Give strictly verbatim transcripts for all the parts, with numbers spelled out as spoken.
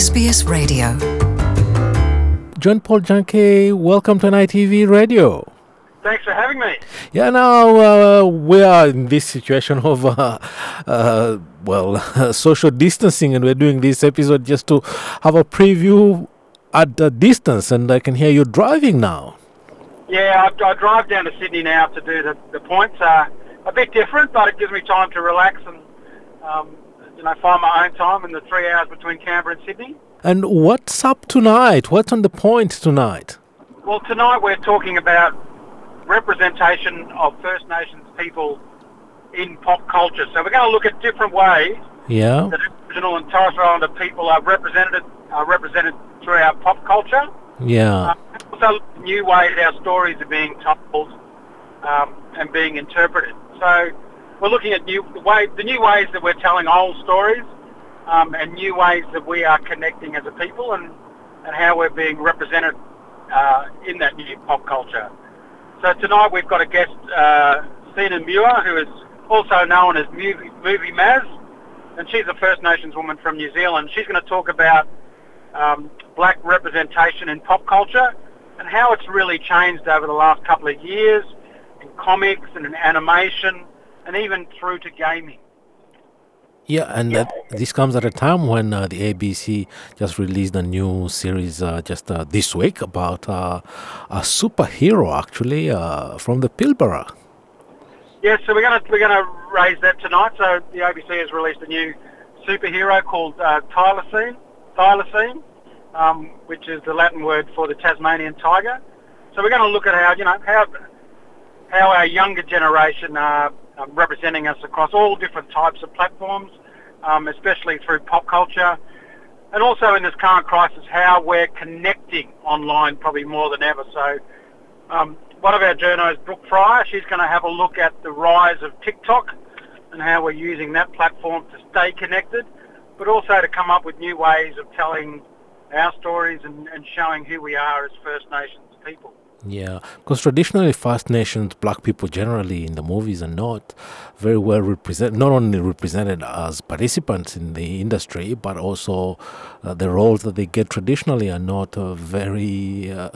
S B S Radio. John Paul Junke, welcome to N I T V Radio. Thanks for having me. Yeah, now uh, we are in this situation of, uh, uh, well, social distancing, and we're doing this episode just to have a preview at a distance, and I can hear you driving now. Yeah, I, I drive down to Sydney now to do the, the points. Uh, a bit different, but it gives me time to relax and, um, you know, find my own time in the three hours between Canberra and Sydney. And what's up tonight? What's on the point tonight? Well, tonight we're talking about representation of First Nations people in pop culture. So we're going to look at different ways Yeah. that Aboriginal and Torres Strait Islander people are represented are represented throughout pop culture. Yeah. Uh, also, new ways our stories are being told um, and being interpreted. So we're looking at new the way the new ways that we're telling old stories um, and new ways that we are connecting as a people and, and how we're being represented uh, in that new pop culture. So tonight we've got a guest, uh, Sina Muir, who is also known as Movie, Movie Maz, and she's a First Nations woman from New Zealand. She's going to talk about um, black representation in pop culture and how it's really changed over the last couple of years in comics and in animation and even through to gaming. Yeah, and that, this comes at a time when uh, the A B C just released a new series uh, just uh, this week about uh, a superhero, actually, uh, from the Pilbara. Yes, so we're going to we're going to raise that tonight. So the A B C has released a new superhero called uh, Thylacine, Thylacine, um, which is the Latin word for the Tasmanian tiger. So we're going to look at how you know how how our younger generation are um, representing us across all different types of platforms, um, especially through pop culture, and also in this current crisis, how we're connecting online probably more than ever. So. Um, One of our journos, Brooke Fryer, she's going to have a look at the rise of TikTok and how we're using that platform to stay connected, but also to come up with new ways of telling our stories and, and showing who we are as First Nations people. Yeah, because traditionally First Nations black people generally in the movies are not very well represented, not only represented as participants in the industry, but also uh, the roles that they get traditionally are not uh, very... Uh,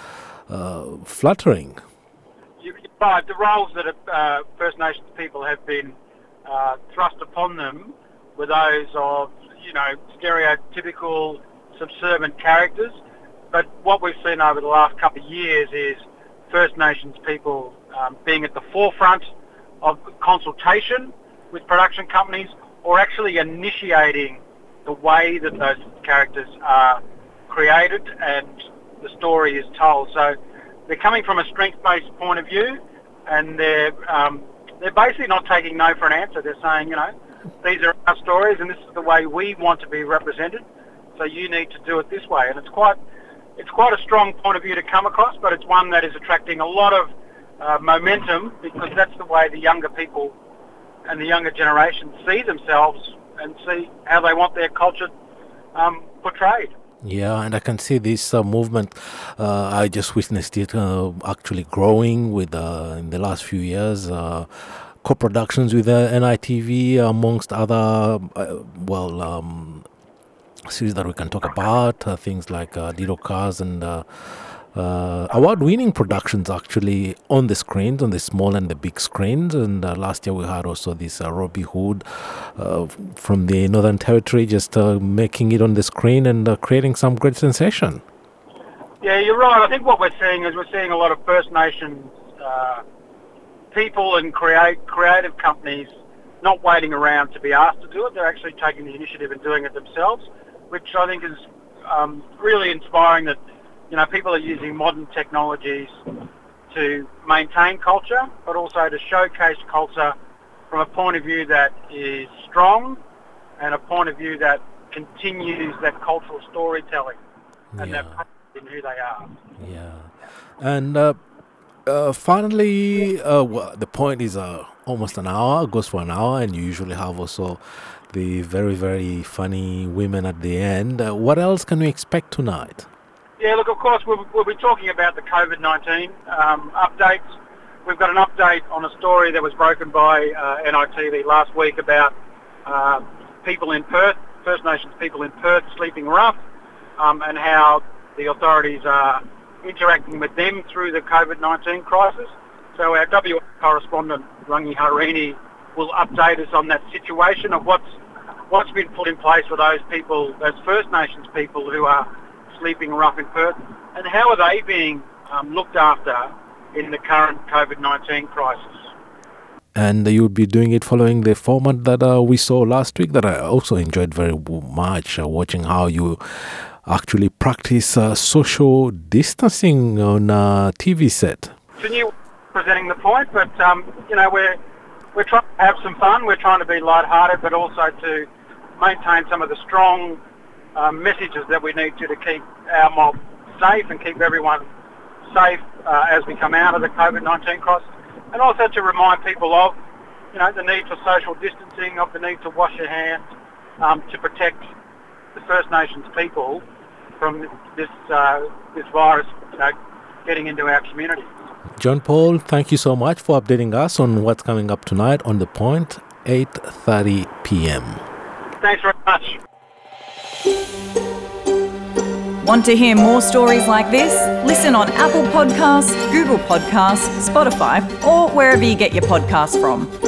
Uh, flattering. You, right, the roles that uh, First Nations people have been uh, thrust upon them were those of, you know, stereotypical subservient characters. But what we've seen over the last couple of years is First Nations people um, being at the forefront of consultation with production companies or actually initiating the way that those characters are created and the story is told. So they're coming from a strength-based point of view, and they're um, they're basically not taking no for an answer. They're saying, you know, these are our stories, and this is the way we want to be represented. So you need to do it this way, and it's quite it's quite a strong point of view to come across, but it's one that is attracting a lot of uh, momentum because that's the way the younger people and the younger generation see themselves and see how they want their culture um, portrayed. Yeah, and I can see this uh, movement. Uh, I just witnessed it uh, actually growing with uh, in the last few years. Uh, co-productions with uh, N I T V, amongst other, uh, well, um, series that we can talk about. Uh, things like uh, Dido Cars and uh, uh, award-winning productions actually on the screens, on the small and the big screens. And uh, last year we had also this uh, Robbie Hood uh, from the Northern Territory just uh, making it on the screen and uh, creating some great sensation. Yeah, you're right. I think what we're seeing is we're seeing a lot of First Nations uh, people and create creative companies not waiting around to be asked to do it. They're actually taking the initiative and doing it themselves, which I think is um, really inspiring that you know, people are using modern technologies to maintain culture, but also to showcase culture from a point of view that is strong and a point of view that continues that cultural storytelling and Yeah. that pride in who they are. Yeah. And uh, uh, finally, uh, well, the point is uh, almost an hour, it goes for an hour, and you usually have also the very, very funny women at the end. Uh, what else can we expect tonight? Yeah, look, of course, we'll, we'll be talking about the COVID nineteen um, updates. We've got an update on a story that was broken by uh, N I T V last week about uh, people in Perth, First Nations people in Perth sleeping rough, um, and how the authorities are interacting with them through the COVID nineteen crisis. So our W A correspondent, Rangi Harini, will update us on that situation of what's what's been put in place for those people, those First Nations people who are sleeping rough in Perth, and how are they being um, looked after in the current COVID nineteen crisis. And you'll be doing it following the format that uh, we saw last week that I also enjoyed very much, uh, watching how you actually practice uh, social distancing on a T V set. It's a new presenting the point, but um, you know, we're we're trying to have some fun. We're trying to be light-hearted, but also to maintain some of the strong um, messages that we need to to keep our mob safe and keep everyone safe uh, as we come out of the COVID nineteen crisis, and also to remind people of, you know, the need for social distancing, of the need to wash your hands, um, to protect the First Nations people from this uh, this virus, you know, getting into our community. John Paul, thank you so much for updating us on what's coming up tonight on The Point, eight thirty p.m. Thanks very much. Want to hear more stories like this? Listen on Apple Podcasts, Google Podcasts, Spotify, or wherever you get your podcasts from.